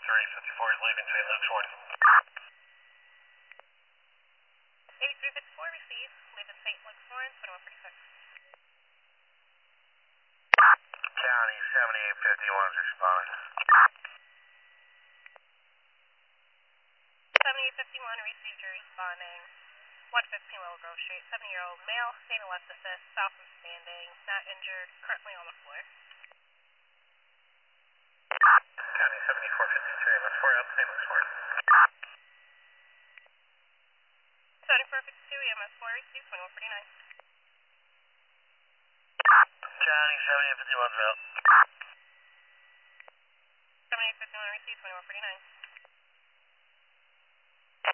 8354 is leaving St. Luke's Warning. 8354 received, leaving St. Luke's Warren, 2146. County 7851 is responding. 7851 received, you're responding. 115 Willow Grove Street, 70-year-old male, state anesthetist, south and standing, not injured, currently on the floor. County 7453, MS4 out St. Luke's Warning. 7452 EMS4 received, 2149. County 7851 is out. 7851 received, 2149.